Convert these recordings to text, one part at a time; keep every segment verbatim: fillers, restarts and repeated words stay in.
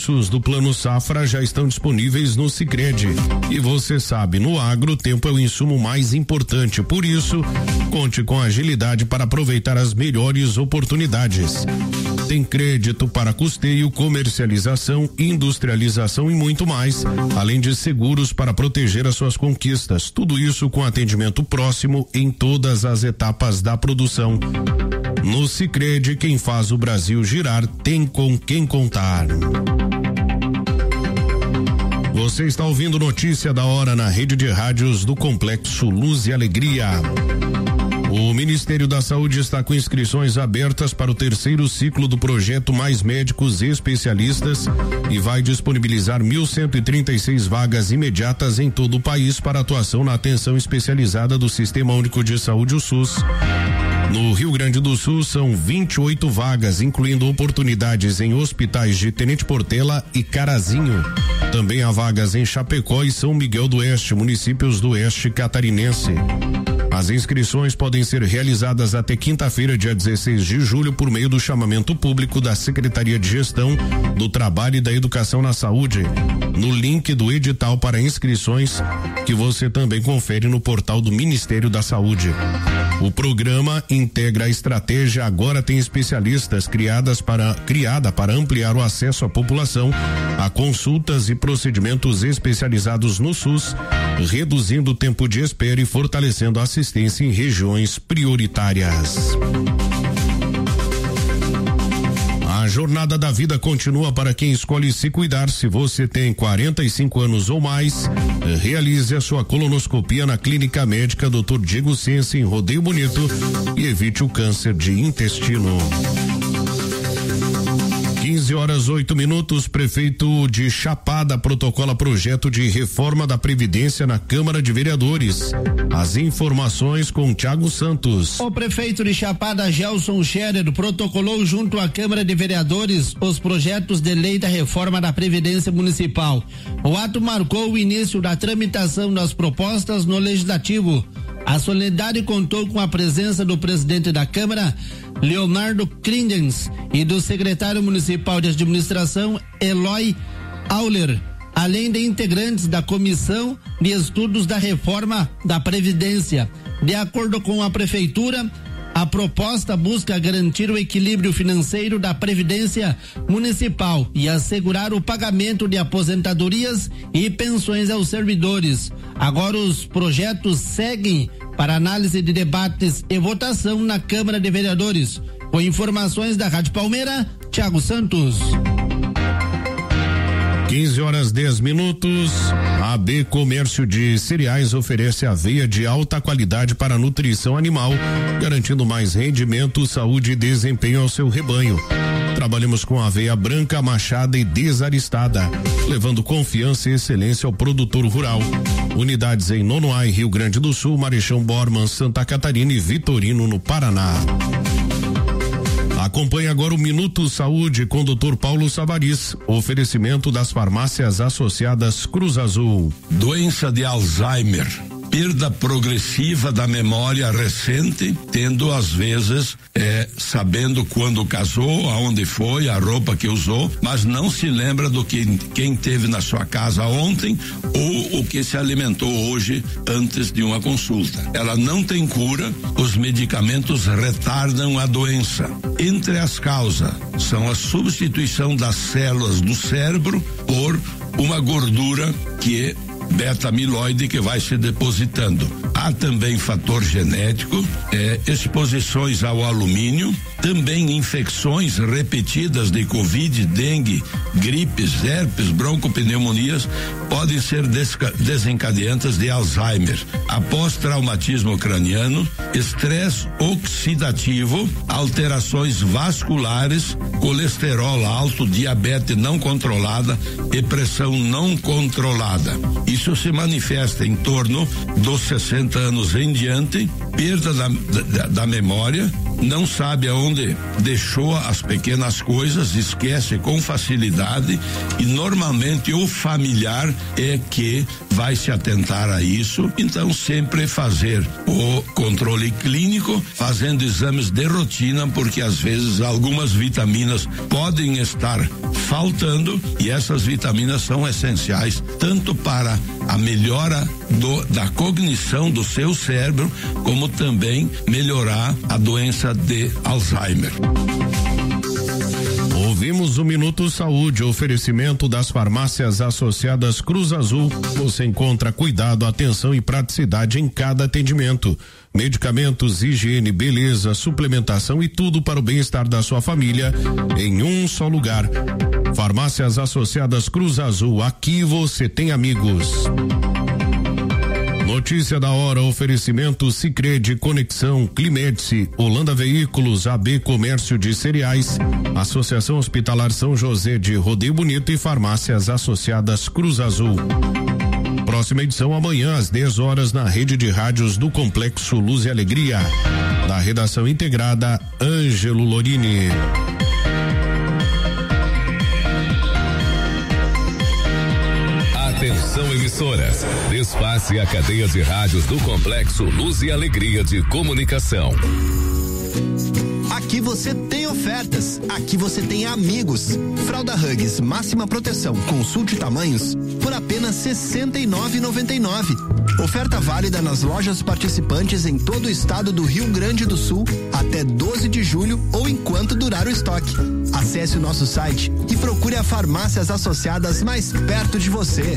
do Plano Safra já estão disponíveis no Sicredi. E você sabe, no agro o tempo é o insumo mais importante, por isso, conte com agilidade para aproveitar as melhores oportunidades. Tem crédito para custeio, comercialização, industrialização e muito mais, além de seguros para proteger as suas conquistas. Tudo isso com atendimento próximo em todas as etapas da produção. No Sicredi, quem faz o Brasil girar tem com quem contar. Você está ouvindo Notícia da Hora na rede de rádios do Complexo Luz e Alegria. O Ministério da Saúde está com inscrições abertas para o terceiro ciclo do projeto Mais Médicos Especialistas e vai disponibilizar mil cento e trinta e seis vagas imediatas em todo o país para atuação na atenção especializada do Sistema Único de Saúde, o SUS. No Rio Grande do Sul são vinte e oito vagas, incluindo oportunidades em hospitais de Tenente Portela e Carazinho. Também há vagas em Chapecó e São Miguel do Oeste, municípios do Oeste Catarinense. As inscrições podem ser realizadas até quinta-feira, dia dezesseis de julho, por meio do chamamento público da Secretaria de Gestão do Trabalho e da Educação na Saúde, no link do edital para inscrições, que você também confere no portal do Ministério da Saúde. O programa integra a estratégia Agora Tem Especialistas, criadas para, criada para ampliar o acesso à população a consultas e procedimentos especializados no SUS, reduzindo o tempo de espera e fortalecendo a assistência em regiões prioritárias. A Jornada da Vida continua para quem escolhe se cuidar. Se você tem quarenta e cinco anos ou mais, realize a sua colonoscopia na Clínica Médica doutor Diego Sense, em Rodeio Bonito, e evite o câncer de intestino. quinze horas oito minutos. Prefeito de Chapada protocola projeto de reforma da Previdência na Câmara de Vereadores. As informações com Thiago Santos. O prefeito de Chapada, Gelson Scherer, protocolou junto à Câmara de Vereadores os projetos de lei da reforma da Previdência Municipal. O ato marcou o início da tramitação das propostas no Legislativo. A solenidade contou com a presença do presidente da Câmara, Leonardo Crindens, e do secretário municipal de administração, Eloy Auler, além de integrantes da Comissão de Estudos da Reforma da Previdência. De acordo com a Prefeitura, a proposta busca garantir o equilíbrio financeiro da Previdência Municipal e assegurar o pagamento de aposentadorias e pensões aos servidores. Agora os projetos seguem para análise de debates e votação na Câmara de Vereadores. Com informações da Rádio Palmeira, Thiago Santos. quinze horas dez minutos. A B Comércio de Cereais oferece aveia de alta qualidade para nutrição animal, garantindo mais rendimento, saúde e desempenho ao seu rebanho. Trabalhamos com aveia branca, machada e desaristada, levando confiança e excelência ao produtor rural. Unidades em Nonoai, Rio Grande do Sul, Marechão Borman, Santa Catarina e Vitorino, no Paraná. Acompanhe agora o Minuto Saúde com o doutor Paulo Savariz. Oferecimento das farmácias associadas Cruz Azul. Doença de Alzheimer. Perda progressiva da memória recente, tendo às vezes, é, sabendo quando casou, aonde foi, a roupa que usou, mas não se lembra do que quem teve na sua casa ontem ou o que se alimentou hoje antes de uma consulta. Ela não tem cura, os medicamentos retardam a doença. Entre as causas são a substituição das células do cérebro por uma gordura que é beta-amiloide que vai se depositando. Há também fator genético, é, exposições ao alumínio, também infecções repetidas de Covid, dengue, gripes, herpes, broncopneumonias podem ser desencadeantes de Alzheimer. Após traumatismo craniano, estresse oxidativo, alterações vasculares, colesterol alto, diabetes não controlada e pressão não controlada. Isso se manifesta em torno dos sessenta anos em diante, perda da, da, da memória não sabe aonde deixou as pequenas coisas, esquece com facilidade e normalmente o familiar é que vai se atentar a isso. Então sempre fazer o controle clínico, fazendo exames de rotina, porque às vezes algumas vitaminas podem estar faltando e essas vitaminas são essenciais tanto para a melhora do, da cognição do seu cérebro, como também melhorar a doença de Alzheimer. Ouvimos o Minuto Saúde, oferecimento das farmácias associadas Cruz Azul. Você encontra cuidado, atenção e praticidade em cada atendimento. Medicamentos, higiene, beleza, suplementação e tudo para o bem-estar da sua família em um só lugar. Farmácias associadas Cruz Azul, aqui você tem amigos. Notícia da hora, oferecimento Sicredi, Conexão, Climedice, Holanda Veículos, A B Comércio de Cereais, Associação Hospitalar São José de Rodeio Bonito e Farmácias Associadas Cruz Azul. Próxima edição amanhã às dez horas na rede de rádios do Complexo Luz e Alegria. Da redação integrada, Ângelo Lorini. Atenção, emissoras. Despace a cadeia de rádios do Complexo Luz e Alegria de Comunicação. Aqui você tem ofertas, aqui você tem amigos. Fralda Huggies máxima proteção, consulte tamanhos por apenas sessenta e nove reais e noventa e nove centavos. Oferta válida nas lojas participantes em todo o estado do Rio Grande do Sul até doze de julho ou enquanto durar o estoque. Acesse o nosso site e procure a farmácias associadas mais perto de você.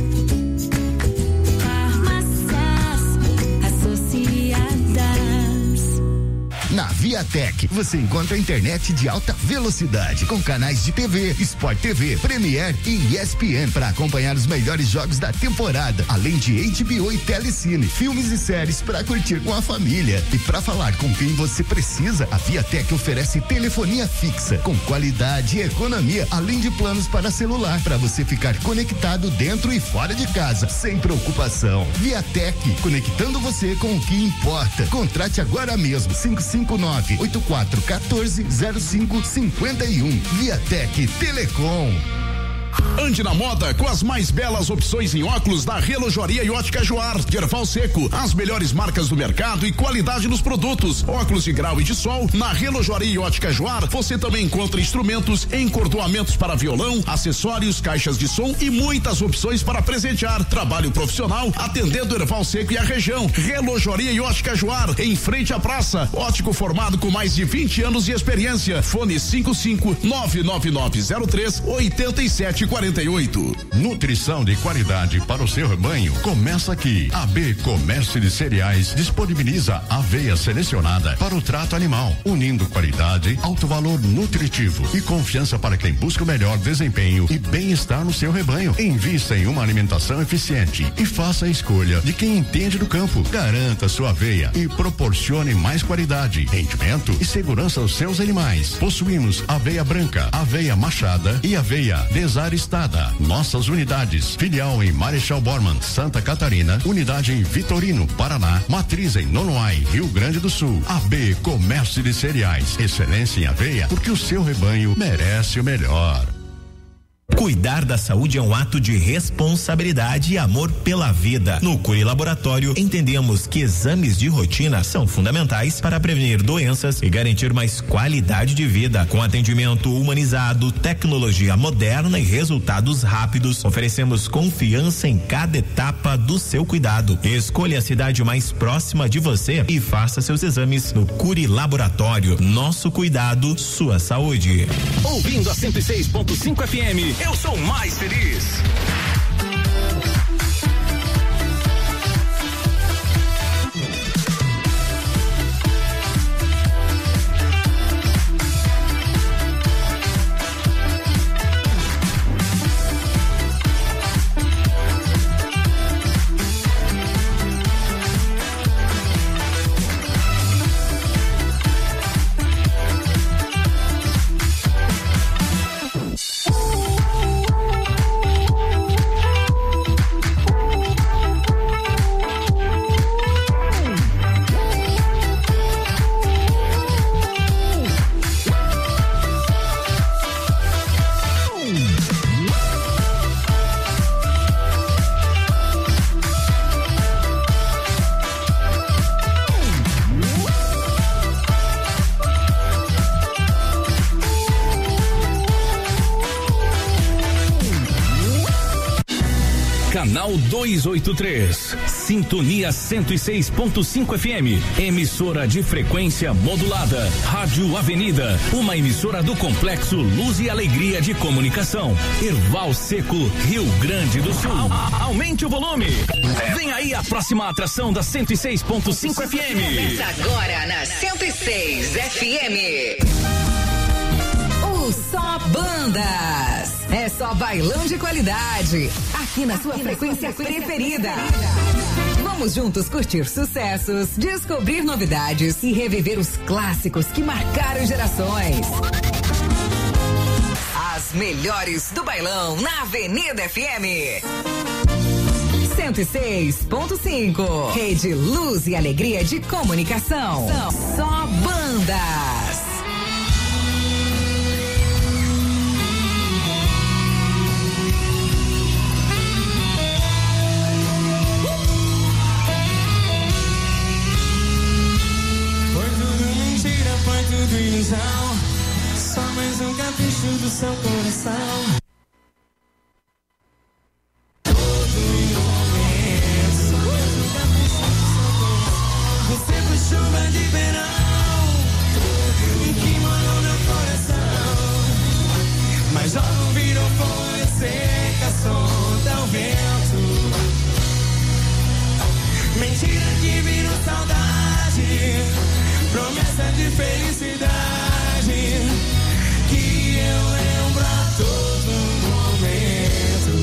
Na Viatec, você encontra a internet de alta velocidade, com canais de T V, Sport T V, Premiere e E S P N para acompanhar os melhores jogos da temporada, além de H B O e Telecine, filmes e séries para curtir com a família. E para falar com quem você precisa, a Viatec oferece telefonia fixa, com qualidade e economia, além de planos para celular, para você ficar conectado dentro e fora de casa, sem preocupação. Viatec, conectando você com o que importa. Contrate agora mesmo, cinco cinco nove, oito quatro um quatro, zero cinco cinco um. Viatec Telecom. Ande na moda com as mais belas opções em óculos da Relojoaria e Ótica Joar, de Erval Seco. As melhores marcas do mercado e qualidade nos produtos. Óculos de grau e de sol, na Relojoaria e Ótica Joar, você também encontra instrumentos, encordoamentos para violão, acessórios, caixas de som e muitas opções para presentear. Trabalho profissional, atendendo Erval Seco e a região. Relojoaria e Ótica Joar, em frente à praça. Ótico formado com mais de vinte anos de experiência. Fone cinco cinco nove nove nove zero três oito sete quarenta e oito. Nutrição de qualidade para o seu rebanho começa aqui. A B Comércio de Cereais disponibiliza aveia selecionada para o trato animal, unindo qualidade, alto valor nutritivo e confiança para quem busca o melhor desempenho e bem-estar no seu rebanho. Invista em uma alimentação eficiente e faça a escolha de quem entende do campo. Garanta sua aveia e proporcione mais qualidade, rendimento e segurança aos seus animais. Possuímos aveia branca, aveia machada e aveia desaristada. Nossas unidades: filial em Marechal Bormann, Santa Catarina, unidade em Vitorino, Paraná, matriz em Nonoai, Rio Grande do Sul. A B Comércio de Cereais, excelência em aveia, porque o seu rebanho merece o melhor. Cuidar da saúde é um ato de responsabilidade e amor pela vida. No Curi Laboratório, entendemos que exames de rotina são fundamentais para prevenir doenças e garantir mais qualidade de vida. Com atendimento humanizado, tecnologia moderna e resultados rápidos, oferecemos confiança em cada etapa do seu cuidado. Escolha a cidade mais próxima de você e faça seus exames no Curi Laboratório. Nosso cuidado, sua saúde. Ouvindo a cento e seis ponto cinco F M, eu sou mais feliz. canal duzentos e oitenta e três, sintonia cento e seis ponto cinco F M, emissora de frequência modulada, Rádio Avenida, uma emissora do Complexo Luz e Alegria de Comunicação, Erval Seco, Rio Grande do Sul. Aumente o volume. Vem aí a próxima atração da cento e seis ponto cinco F M. Começa agora na cento e seis F M. O Só Bandas. É só bailão de qualidade. Aqui na sua frequência preferida. Vamos juntos curtir sucessos, descobrir novidades e reviver os clássicos que marcaram gerações. As melhores do bailão na Avenida F M. cento e seis ponto cinco. Rede Luz e Alegria de Comunicação. Só Bandas. Tudo ilusão, só mais um capricho do seu coração. Todo momento, só mais um capricho do seu coração. Você foi chuva de verão, que molhou meu coração. Mas logo virou folha seca, solta ao vento. Mentira que virou saudade, promessa de felicidade que eu lembro a todo momento.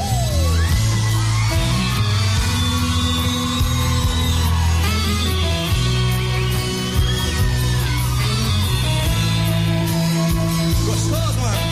Gostoso, mano?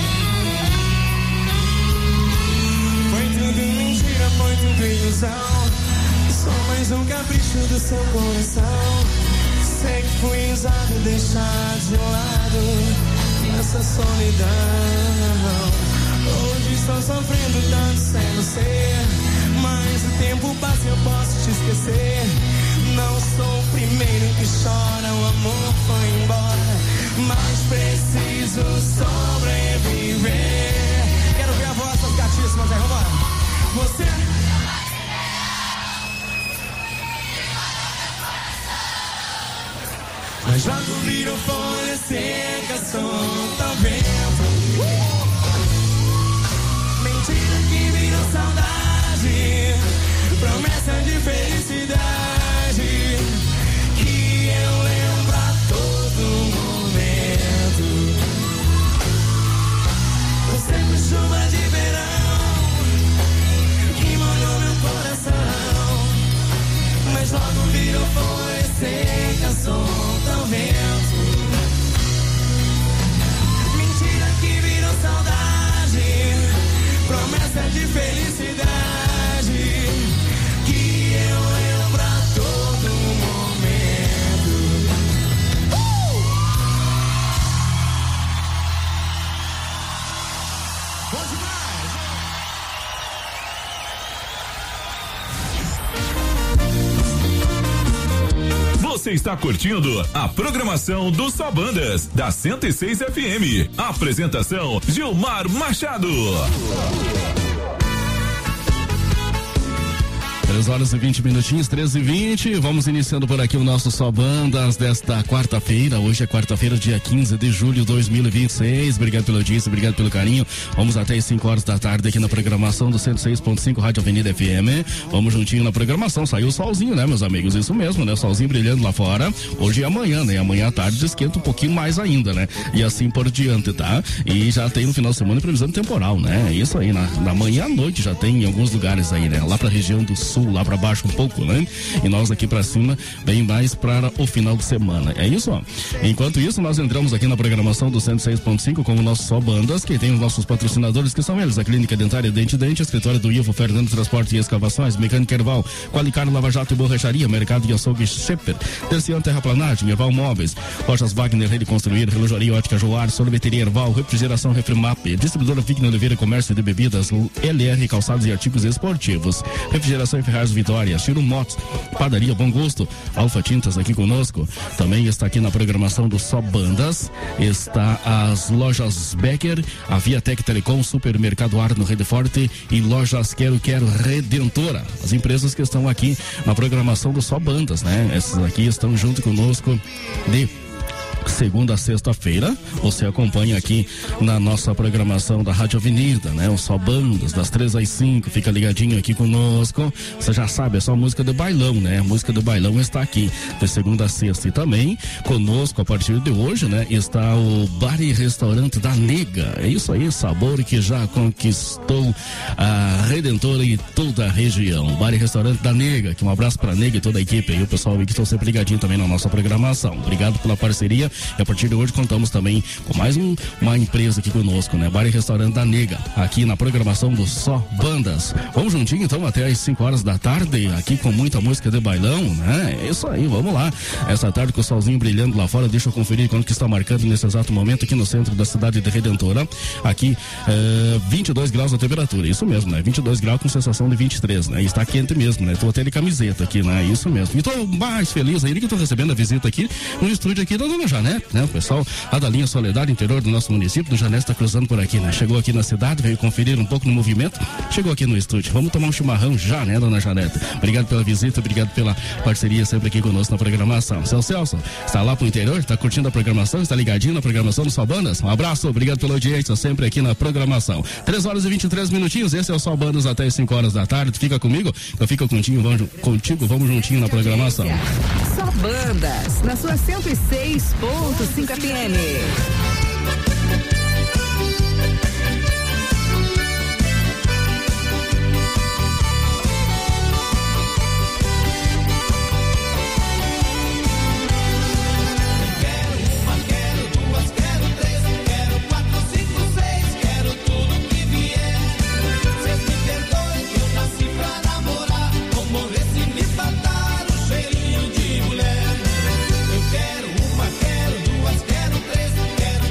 Foi tudo mentira, foi tudo ilusão, só mais um capricho do seu coração. Sei que fui usado e deixado de lado nessa solidão. Hoje estou sofrendo tanto sem você, mas o tempo passa e eu posso te esquecer. Não sou o primeiro que chora, o amor foi embora, mas preciso sobreviver. Quero ver a voz das gatíssimas aí, vambora. Você... Mas logo virou folha seca, solta ao vento. Mentira que virou saudade, promessa de felicidade que eu lembro a todo momento. Você foi chuva de verão, que molhou meu coração. Mas logo virou folha seca, solta ao vento. Mentira que virou saudade, promessa de felicidade que eu lembro a todo momento. Uh! Bom demais! Você está curtindo a programação do Só Bandas, da cento e seis F M. Apresentação: Gilmar Machado. três horas e vinte minutinhos, treze e vinte. Vamos iniciando por aqui o nosso Só Bandas desta quarta-feira. Hoje é quarta-feira, dia quinze de julho de dois mil e vinte e seis. Obrigado pela audiência, obrigado pelo carinho. Vamos até as cinco horas da tarde aqui na programação do cento e seis ponto cinco Rádio Avenida F M. Vamos juntinho na programação. Saiu o solzinho, né, meus amigos? Isso mesmo, né? Solzinho brilhando lá fora. Hoje e amanhã, né? Amanhã à tarde esquenta um pouquinho mais ainda, né? E assim por diante, tá? E já tem no final de semana previsão temporal, né? Isso aí, na, na manhã à noite já tem em alguns lugares aí, né? Lá pra região do sul, lá pra baixo um pouco, né? E nós aqui pra cima, bem mais para o final de semana. É isso, ó. Enquanto isso, nós entramos aqui na programação do cento e seis ponto cinco com o nosso Só Bandas, que tem os nossos patrocinadores, que são eles: a Clínica Dentária Dente Dente, escritório do Ivo Fernando Transporte e Escavações, Mecânica Erval, Qualicar Lava Jato e Borracharia, Mercado de Açougue Schepper, Terciano Terraplanagem, Erval Móveis, Lojas Wagner, Rede Construir, Relojaria Ótica Joar, Sorveteria Erval, Refrigeração Refrimap, Distribuidora Vigna Oliveira, Comércio de Bebidas, L R Calçados e Artigos Esportivos, Refrigeração e Ferragem Ferraz Vitória, Chiro Motos, Padaria Bom Gosto, Alfa Tintas aqui conosco. Também está aqui na programação do Só Bandas, está as lojas Becker, a Viatec Telecom, Supermercado Arno Rede Forte e lojas Quero Quero Redentora. As empresas que estão aqui na programação do Só Bandas, né? Essas aqui estão junto conosco de segunda a sexta-feira. Você acompanha aqui na nossa programação da Rádio Avenida, né? O Só Bandas, das três às cinco, fica ligadinho aqui conosco. Você já sabe, é só música do bailão, né? A música do bailão está aqui de segunda a sexta. E também conosco a partir de hoje, né? Está o Bar e Restaurante da Nega. É isso aí, sabor que já conquistou a Redentora e toda a região. Bar e Restaurante da Nega, que um abraço pra Nega e toda a equipe aí, o pessoal que estão sempre ligadinho também na nossa programação. Obrigado pela parceria. E a partir de hoje contamos também com mais um, uma empresa aqui conosco, né? Bar e Restaurante da Nega, aqui na programação do Só Bandas. Vamos juntinho então até às cinco horas da tarde, aqui com muita música de bailão, né? É isso aí, vamos lá. Essa tarde com o solzinho brilhando lá fora, deixa eu conferir quanto que está marcando nesse exato momento aqui no centro da cidade de Redentora. Aqui, eh, vinte e dois graus a temperatura, isso mesmo, né? vinte e dois graus com sensação de vinte e três, né? E está quente mesmo, né? Tô até de camiseta aqui, né? Isso mesmo. E tô mais feliz ainda que tô recebendo a visita aqui no estúdio aqui da Dona Janete, né? O pessoal lá da linha Soledade, interior do nosso município, do Janete está cruzando por aqui, né? Chegou aqui na cidade, veio conferir um pouco no movimento, chegou aqui no estúdio. Vamos tomar um chimarrão já, né, Dona Janete? Obrigado pela visita, obrigado pela parceria sempre aqui conosco na programação. Seu Celso, está lá pro interior, está curtindo a programação, está ligadinho na programação do Só Bandas? Um abraço, obrigado pela audiência, sempre aqui na programação. três horas e vinte e três minutinhos, esse é o Só Bandas até as cinco horas da tarde. Fica comigo, eu fico contigo, vamos, contigo, vamos juntinho na programação. Só Bandas, na sua cento e seis ponto cinco F M. Quero uma, quero duas, quero três, quero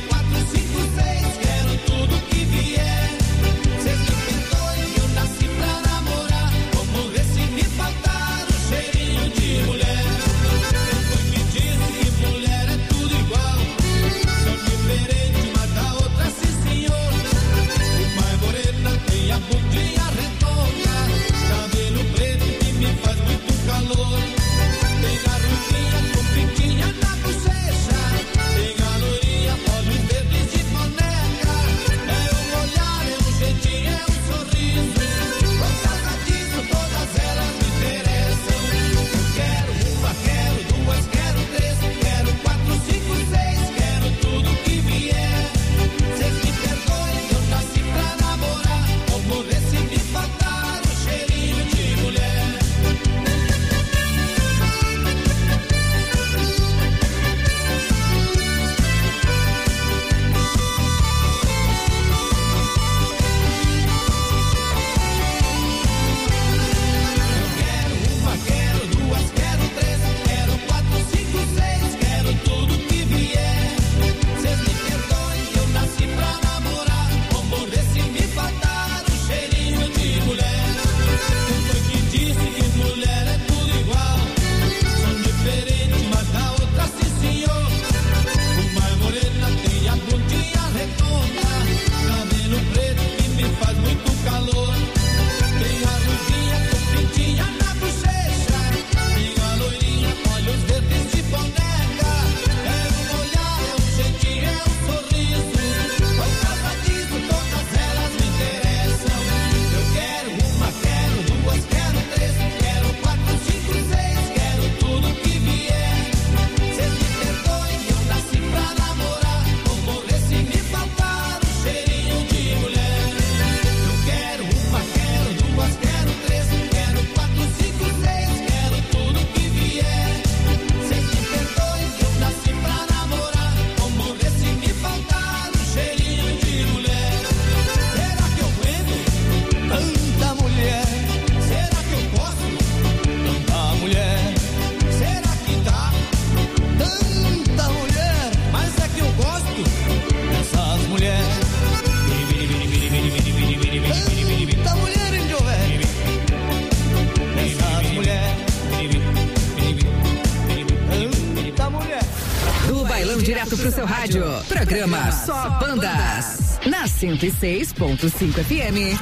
rádio. Programa Só Bandas. Na cento e seis ponto cinco F M.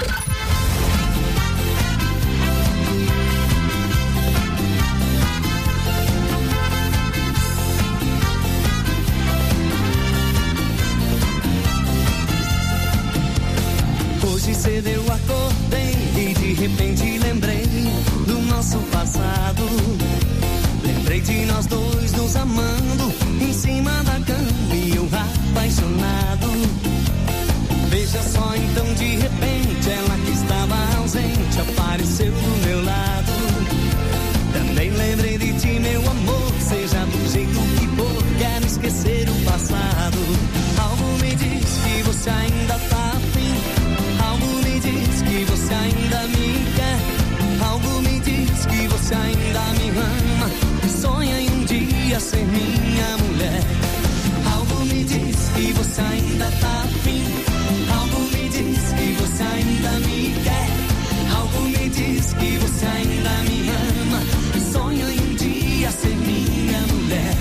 Hoje cedo eu acordei e de repente lembrei do nosso passado. Lembrei de nós dois nos amando em cima da cama e eu apaixonado. Veja só então de repente ela que estava ausente apareceu do meu lado. Também lembrei de ti, meu amor, seja do jeito que for, quero esquecer o passado. Algo me diz que você ainda tá afim. Algo me diz que você ainda me quer. Algo me diz que você ainda me ama e sonha em um dia ser minha mulher. Algo me diz que você ainda tá afim. Algo me diz que você ainda me quer. Algo me diz que você ainda me ama e sonha em um dia ser minha mulher.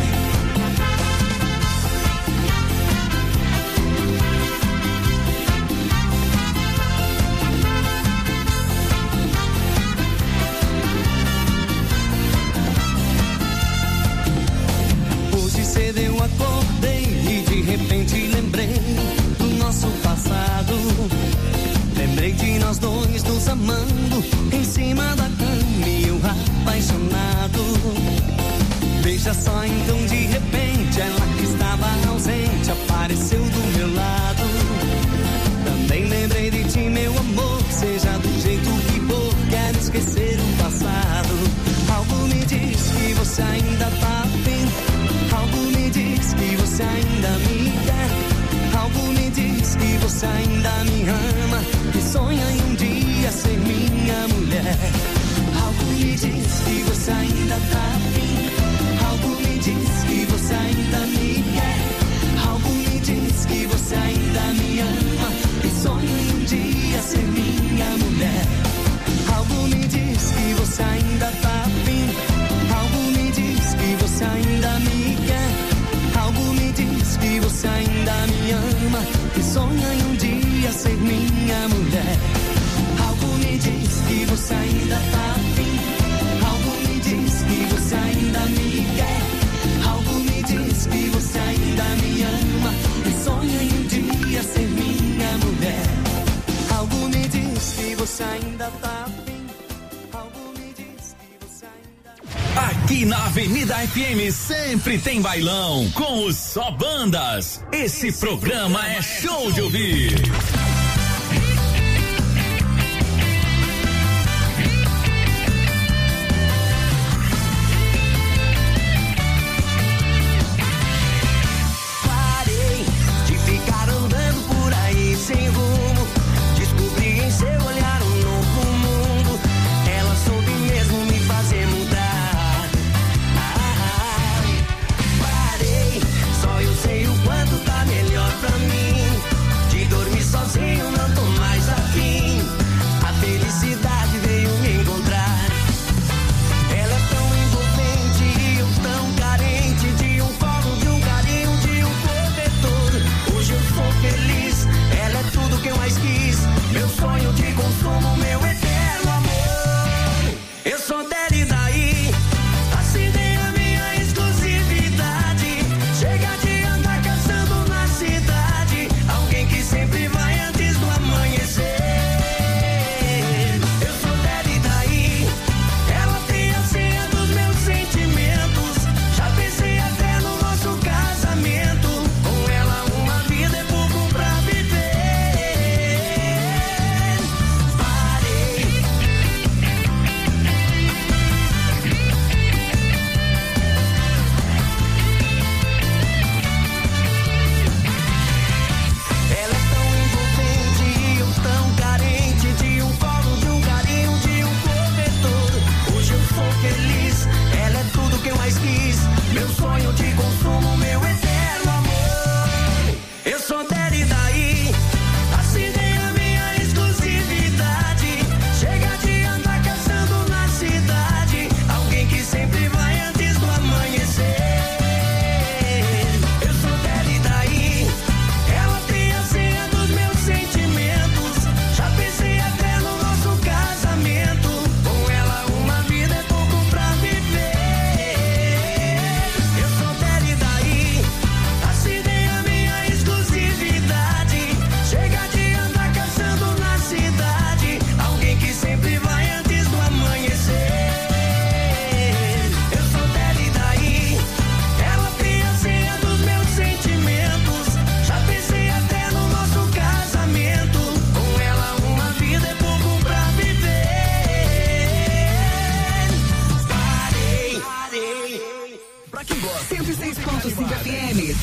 Cedo eu acordei e de repente lembrei do nosso passado. Lembrei de nós dois nos amando em cima da cama e eu apaixonado. Veja só então de repente ela que estava ausente apareceu do meu lado. Também lembrei de ti, meu amor, seja do jeito que for, quero esquecer o passado. Algo me diz que você ainda tá afim. Algo me diz que você ainda me quer. Algo me diz que você ainda me ama e sonha em um dia ser minha mulher. Algo me diz que você ainda tá afim. Algo me diz que você ainda me quer. Algo me diz que você ainda me ama e sonha em um dia ser minha mulher. Algo me diz que você ainda tá afim. Algo me diz que você ainda me quer. Algo me diz que você ainda me ama e sonha em um dia ser minha mulher. Algo me diz que você ainda tá afim. Algo me diz que você ainda me quer. Algo me diz que você ainda me ama e sonha em um dia ser minha mulher. Algo me diz que você ainda tá afim. Aqui na Avenida F M sempre tem bailão com os Só Bandas. Esse, Esse programa, programa é show de ouvir. Parei de ficar andando por aí sem rumo. Descobri em seu olhar um novo mundo. Ela soube mesmo me fazer mudar. Sei o quanto tá melhor pra mim de dormir sozinho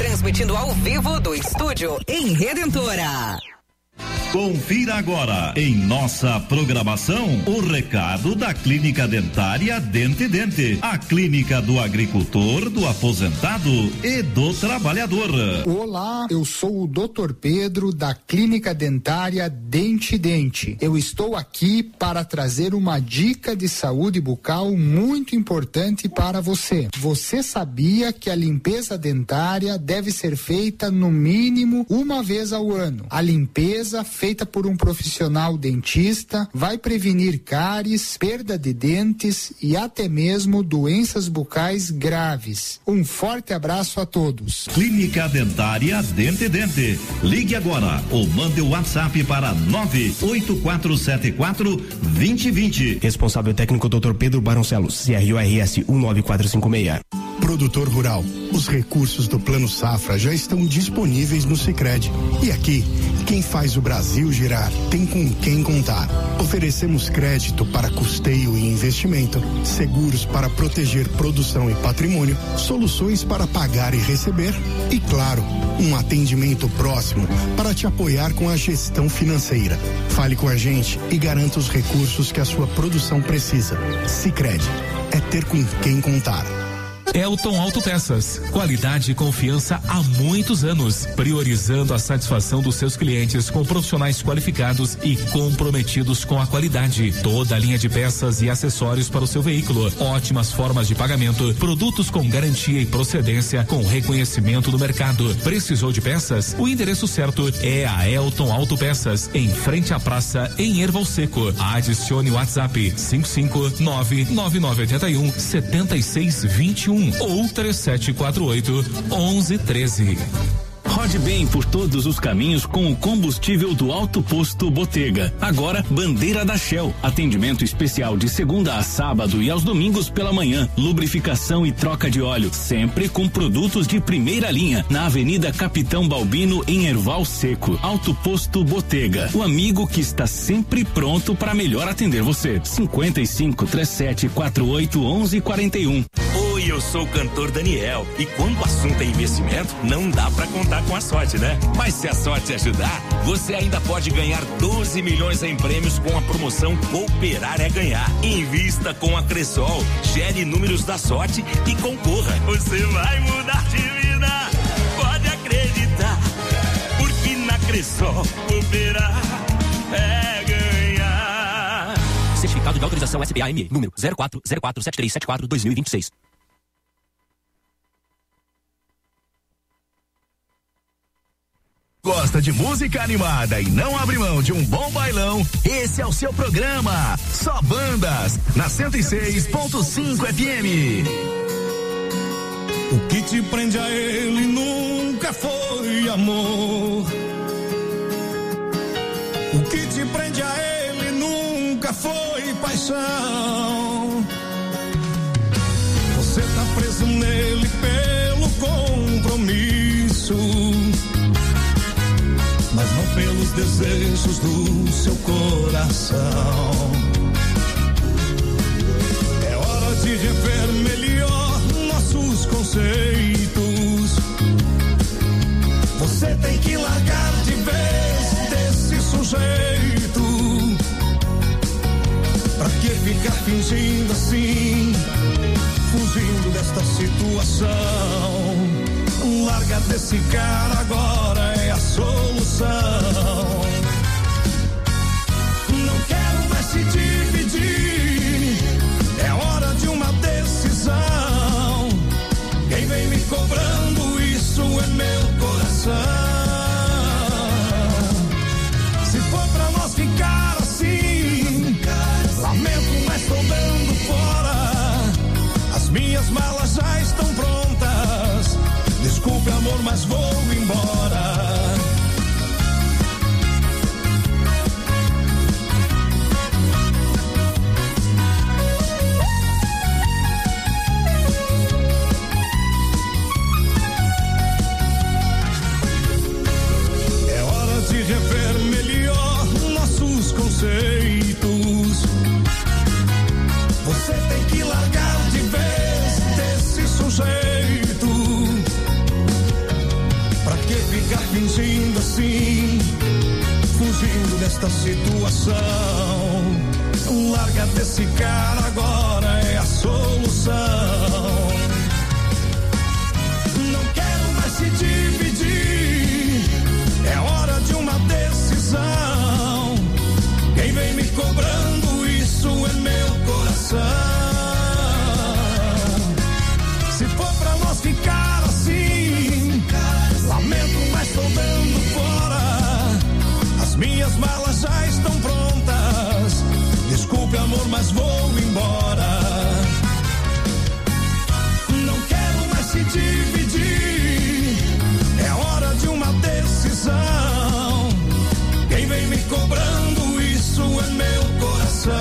transmitindo ao vivo do estúdio em Redentora. Confira agora em nossa programação o recado da Clínica Dentária Dente Dente, a clínica do agricultor, do aposentado e do trabalhador. Olá, eu sou o doutor Pedro da Clínica Dentária Dente Dente. Eu estou aqui para trazer uma dica de saúde bucal muito importante para você. Você sabia que a limpeza dentária deve ser feita no mínimo uma vez ao ano? A limpeza feita por um profissional dentista vai prevenir cáries, perda de dentes e até mesmo doenças bucais graves. Um forte abraço a todos. Clínica Dentária Dente Dente. Ligue agora ou mande o WhatsApp para nove oito quatro sete quatro, dois zero dois zero. Responsável técnico doutor Pedro Baroncelos, C R O R S um nove quatro cinco seis. Produtor rural, os recursos do Plano Safra já estão disponíveis no Sicredi. E aqui, quem faz o Brasil girar tem com quem contar. Oferecemos crédito para custeio e investimento, seguros para proteger produção e patrimônio, soluções para pagar e receber e, claro, um atendimento próximo para te apoiar com a gestão financeira. Fale com a gente e garanta os recursos que a sua produção precisa. Sicredi, é ter com quem contar. Elton Autopeças, qualidade e confiança há muitos anos, priorizando a satisfação dos seus clientes com profissionais qualificados e comprometidos com a qualidade. Toda a linha de peças e acessórios para o seu veículo, ótimas formas de pagamento, produtos com garantia e procedência com reconhecimento do mercado. Precisou de peças? O endereço certo é a Elton Autopeças, em frente à praça em Erval Seco. Adicione o WhatsApp cinco cinco nove nove nove oito um sete seis dois um ou três sete quatro oito um um um três. Rode bem por todos os caminhos com o combustível do Alto Posto Botega. Agora, bandeira da Shell. Atendimento especial de segunda a sábado e aos domingos pela manhã. Lubrificação e troca de óleo. Sempre com produtos de primeira linha. Na Avenida Capitão Balbino, em Erval Seco. Alto Posto Botega. O amigo que está sempre pronto para melhor atender você. cinquenta e cinco, trinta e sete, quarenta e oito, onze, quarenta e um. Oi, eu sou o cantor Daniel. E quando o assunto é investimento, não dá pra contar com a sorte, né? Mas se a sorte ajudar, você ainda pode ganhar doze milhões em prêmios com a promoção Cooperar é Ganhar. Invista com a Cressol, gere números da sorte e concorra. Você vai mudar de vida, pode acreditar, porque na Cressol Cooperar é ganhar. Certificado de autorização S B A M E, número zero quatro zero quatro sete três sete quatro dois mil e vinte e seis. Gosta de música animada e não abre mão de um bom bailão? Esse é o seu programa. Só Bandas, na cento e seis ponto cinco F M. O que te prende a ele nunca foi amor. O que te prende a ele nunca foi paixão. Você tá preso nele pelo compromisso, mas não pelos desejos do seu coração. É hora de rever melhor nossos conceitos. Você tem que largar de vez desse sujeito. Pra que ficar fingindo assim, fugindo desta situação? Larga desse cara agora, é a solução. Não quero mais se dividir, é hora de uma decisão. Quem vem me cobrando isso é meu coração. Se for pra nós ficar assim, lamento, mas tô dando fora. As minhas malas já estão prontas. Desculpe, amor, mas vou embora. desta situação. Larga desse cara agora, é a solução. Não quero mais se dividir, é hora de uma decisão. Quem vem me cobrando isso é meu coração. Se for pra nós ficar assim, lamento, mas tô dando fora. As minhas malas já estão prontas. Desculpe, amor, mas vou embora. Não quero mais se dividir, é hora de uma decisão. Quem vem me cobrando isso é meu coração.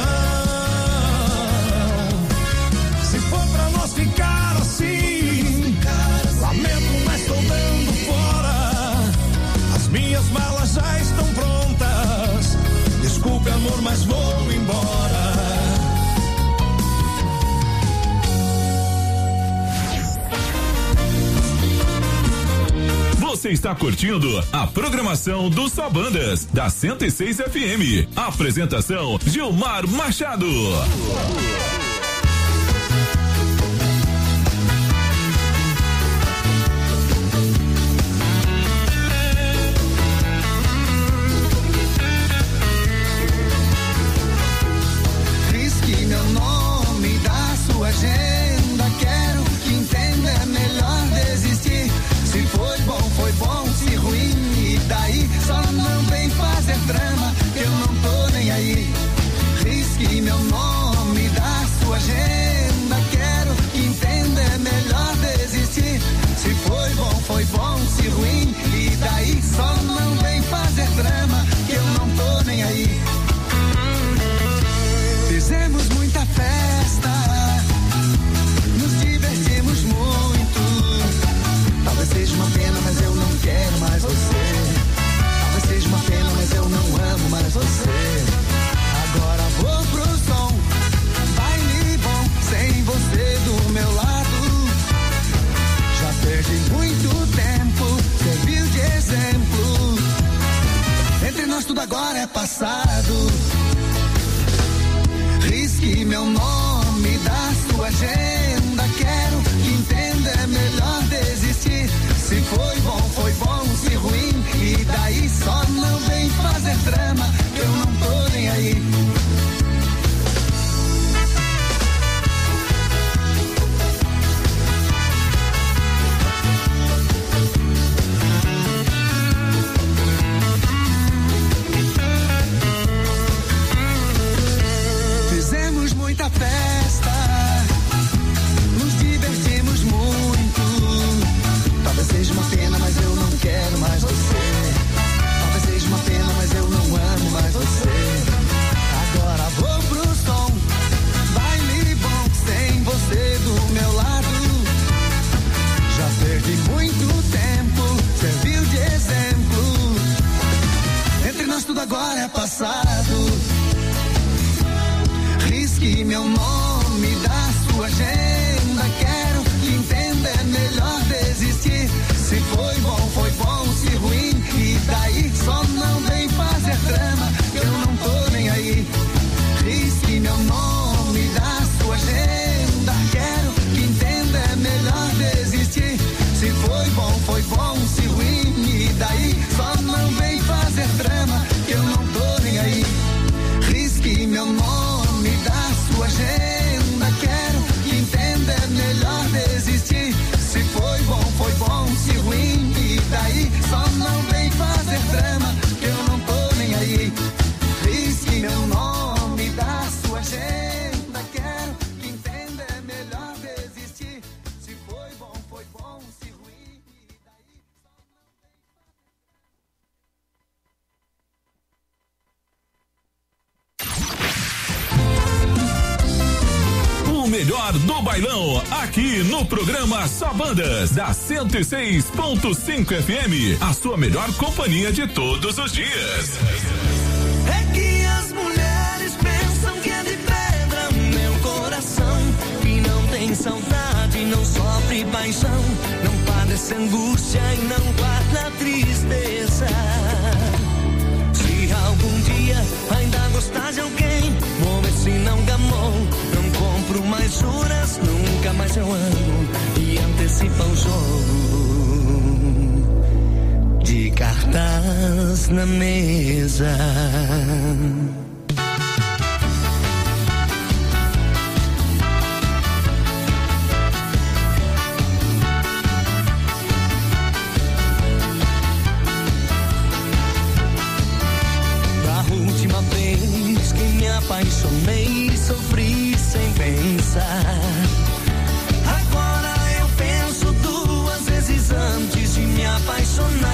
Se for pra nós ficar assim, lamento, mas tô dando fora. As minhas malas já estão prontas. Desculpe, amor, mas vou embora. Você está curtindo a programação do Só Bandas, da cento e seis F M. Apresentação Gilmar Machado. Risque meu nome da sua agenda. Quero que entenda, é melhor desistir. Se foi bom, foi bom, se ruim, e daí? Só não vem fazer drama, que eu não tô nem aí. Risque meu nome da sua agenda. Quero que entenda, é melhor desistir. Se foi bom, foi bom, se ruim, e daí? Só não vem fazer drama, que eu não tô nem aí. Fizemos muita festa, nos divertimos muito. Talvez seja uma pena, mas eu não quero mais você. Talvez seja uma pena, mas eu não amo mais você. Agora vou pro som, baile bom, sem você do meu lado. Já perdi muito tempo, serviu de exemplo. Entre nós tudo agora é passado. Risque meu nome da sua agenda. Quero que entenda, é melhor desistir. Se foi bom, foi bom, se ruim, e daí? Só não vem fazer drama, que eu não tô nem aí. Fizemos muita festa, nos divertimos muito. Talvez seja uma pena, mas eu não quero mais você. Talvez seja uma pena, mas eu não amo mais você. Agora vou pro som, baile bom, sem você do meu lado. Já perdi muito tempo, serviu de exemplo. Entre nós tudo agora é passado. Risque meu nome da sua agenda. Quero que entenda, é melhor desistir. Se foi bom, foi bom, se ruim, e daí? Só não vem fazer drama, que eu não tô nem aí. Risque meu nome da sua agenda. Quero que entenda, é melhor desistir. Se foi bom, foi bom, se ruim, e daí? Só não vem fazer drama, que eu não tô nem aí. Risque meu nome da sua agenda. Quero que entenda, é melhor desistir. Se foi bom, foi bom, se ruim, e daí? Só não vem fazer drama, que eu não tô nem aí. Risque meu nome da sua agenda. Quero que entenda, é melhor desistir. Se foi bom, foi bom, se ruim, e daí? O melhor do bailão, aqui no programa Só Bandas, da cento e seis ponto cinco F M, a sua melhor companhia de todos os dias. É que as mulheres pensam que é de pedra meu coração, que não tem saudade, não sofre paixão, não padece angústia e não guarda tristeza. Se algum dia compro mais juras, nunca mais eu amo e antecipa o jogo de cartas na mesa. Apaixonei, sofri sem pensar. Agora eu penso duas vezes antes de me apaixonar.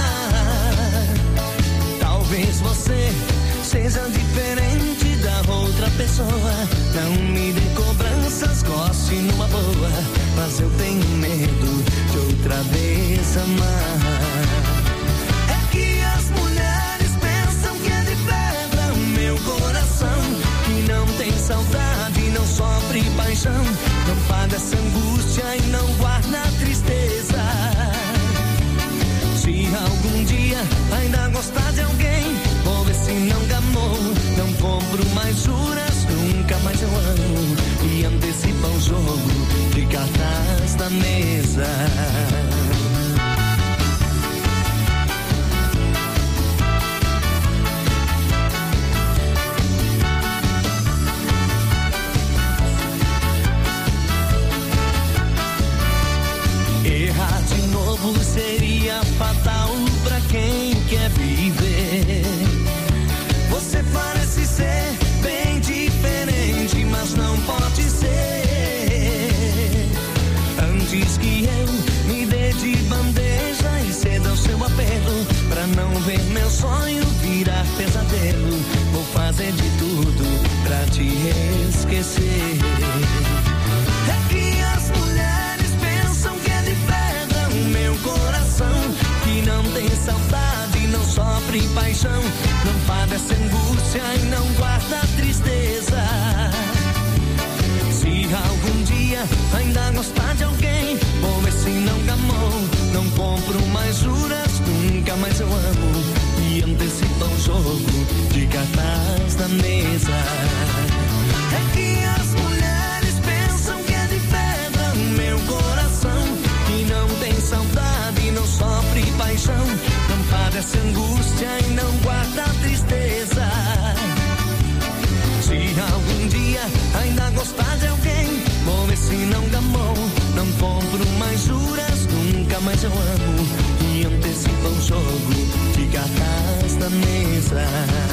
Talvez você seja diferente da outra pessoa. Não me dê cobranças, goste numa boa. Mas eu tenho medo de outra vez amar. É que as mulheres pensam que é de pedra o meu coração, que não tem saudade, não sofre paixão, não paga essa angústia e não guarda tristeza. Se algum dia ainda gostar de alguém, vou ver se não gamou. Não compro mais juras, nunca mais eu amo e antecipa o jogo de cartas da mesa. Seria fatal pra quem quer viver. Você parece ser bem diferente, mas não pode ser. Antes que eu me dê de bandeja e ceda ao seu apelo, pra não ver meu sonho virar pesadelo, vou fazer de tudo pra te esquecer. É que as mulheres pensam que é de pedra o meu coração, que não tem saudade, não sofre paixão, não padece angústia e não guarda tristeza. Se algum dia ainda gostar de alguém, vou ver se não gamou. Não compro mais juras, nunca mais eu amo e antecipa o jogo de cartas da mesa. É que as mulheres pensam que é de pedra o meu coração, que não tem saudade, não sofre paixão, não padece angústia e não guarda tristeza. Se algum dia ainda gostar de alguém, vou ver se não gamou. Não compro mais juras, nunca mais eu amo e antecipa o jogo de cartas da mesa.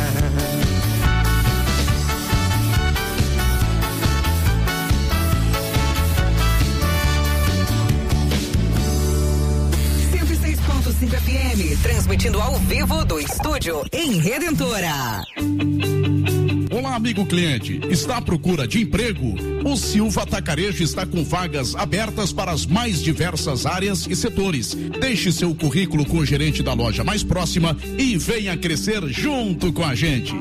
cinco F M, transmitindo ao vivo do estúdio em Redentora. Olá, amigo cliente. Está à procura de emprego? O Silva Atacarejo está com vagas abertas para as mais diversas áreas e setores. Deixe seu currículo com o gerente da loja mais próxima e venha crescer junto com a gente.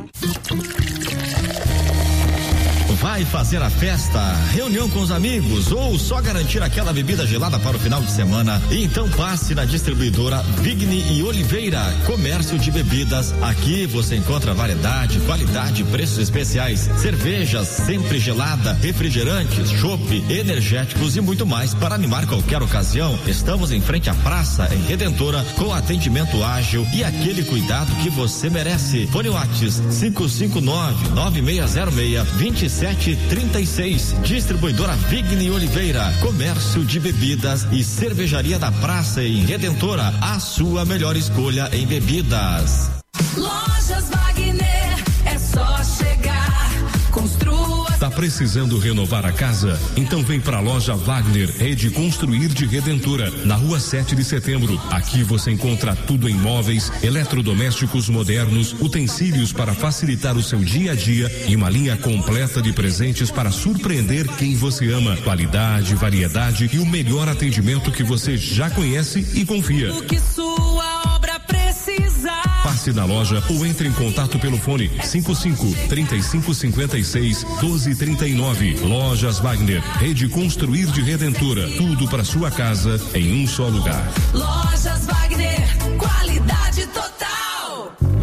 Vai fazer a festa, reunião com os amigos ou só garantir aquela bebida gelada para o final de semana? Então passe na distribuidora Vigni e Oliveira, comércio de bebidas. Aqui você encontra variedade, qualidade, preços especiais, cervejas sempre gelada, refrigerantes, chopp, energéticos e muito mais para animar qualquer ocasião. Estamos em frente à praça em Redentora com atendimento ágil e aquele cuidado que você merece. Fone Whats cinco cinco nove, nove seis zero seis, dois sete trinta e seis. Distribuidora Vigni Oliveira, comércio de bebidas e cervejaria da praça em Redentora, a sua melhor escolha em bebidas. Lojas Wagner, é só chegar, construa. Tá precisando renovar a casa? Então vem pra Loja Wagner, Rede Construir de Redentora, na rua sete de setembro. Aqui você encontra tudo em móveis, eletrodomésticos modernos, utensílios para facilitar o seu dia a dia e uma linha completa de presentes para surpreender quem você ama. Qualidade, variedade e o melhor atendimento que você já conhece e confia. O que sua obra precisar. Passe na loja ou entre em contato pelo fone cinco cinco, trinta e cinco, cinquenta e seis, doze, trinta e nove. Lojas Wagner, Rede Construir de Redentora. Tudo para sua casa em um só lugar. Lojas Wagner, qualidade total.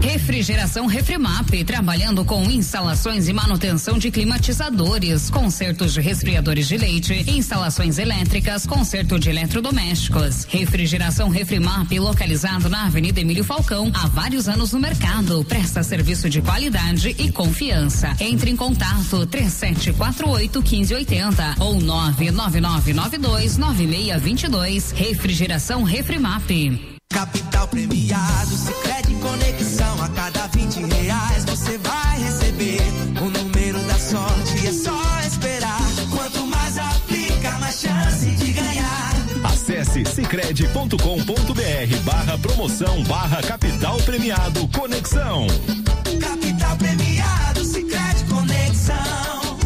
Refrigeração Refrimap, trabalhando com instalações e manutenção de climatizadores, consertos de resfriadores de leite, instalações elétricas, conserto de eletrodomésticos. Refrigeração Refrimap, localizado na Avenida Emílio Falcão, há vários anos no mercado, presta serviço de qualidade e confiança. Entre em contato três sete quatro oito, um cinco oito zero ou nove nove nove nove dois nove seis dois dois. Refrigeração Refrimap. Capital premiado, Sicredi Conexão. A cada vinte reais você vai receber o número da sorte. É só esperar. Quanto mais aplica, mais chance de ganhar. Acesse sicredi ponto com ponto br barra promoção barra capital premiado Conexão. Capital premiado, Sicredi Conexão.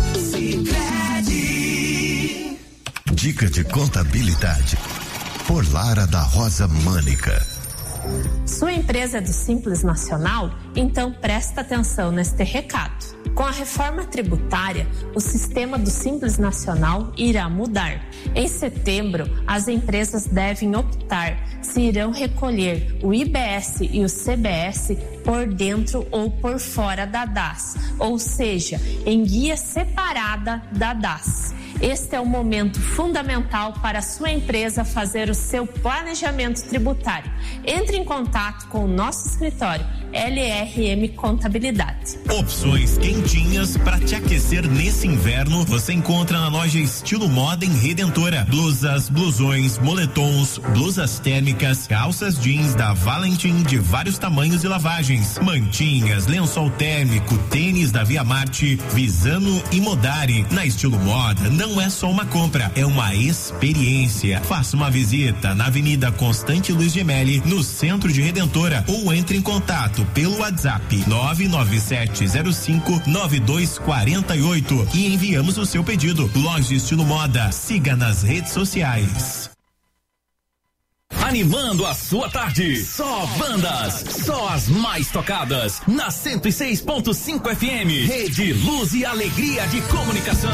Sicredi. Dica de contabilidade por Lara da Rosa Mânica. Sua empresa é do Simples Nacional? Então presta atenção neste recado. Com a reforma tributária, o sistema do Simples Nacional irá mudar. Em setembro, as empresas devem optar se irão recolher o I B S e o C B S por dentro ou por fora da D A S, ou seja, em guia separada da D A S. Este é o momento fundamental para a sua empresa fazer o seu planejamento tributário. Entre em contato com o nosso escritório L R M Contabilidade. Opções quentinhas para te aquecer nesse inverno você encontra na loja Estilo Moda em Redentora. Blusas, blusões, moletons, blusas térmicas, calças jeans da Valentim de vários tamanhos e lavagens, mantinhas, lençol térmico, tênis da Via Marte, Visano e Modari. Na Estilo Moda não é só uma compra, é uma experiência. Faça uma visita na Avenida Constante Luiz Gemelli, no centro de Redentora, ou entre em contato pelo WhatsApp nove nove sete zero cinco nove dois quatro oito e enviamos o seu pedido. Loja Estilo Moda, siga nas redes sociais. Animando a sua tarde, só bandas, só as mais tocadas, na cento e seis ponto cinco F M, Rede Luz e Alegria de Comunicação.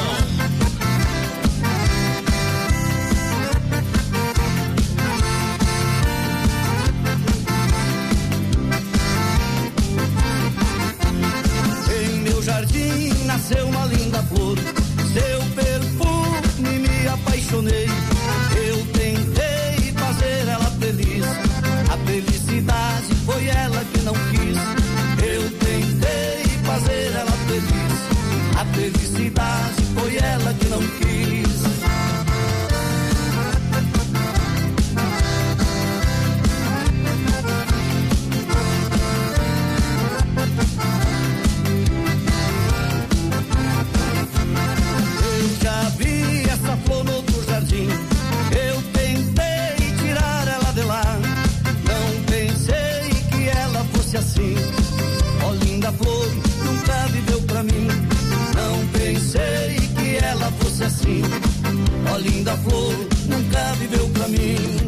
Jardim nasceu uma linda flor, seu perfume me apaixonei. Eu tentei fazer ela feliz, a felicidade foi ela que não quis. Eu tentei fazer ela feliz, a felicidade foi ela que não quis. Flor no outro jardim, eu tentei tirar ela de lá. Não pensei que ela fosse assim. Ó linda flor, nunca viveu pra mim. Não pensei que ela fosse assim. Ó linda flor, nunca viveu pra mim.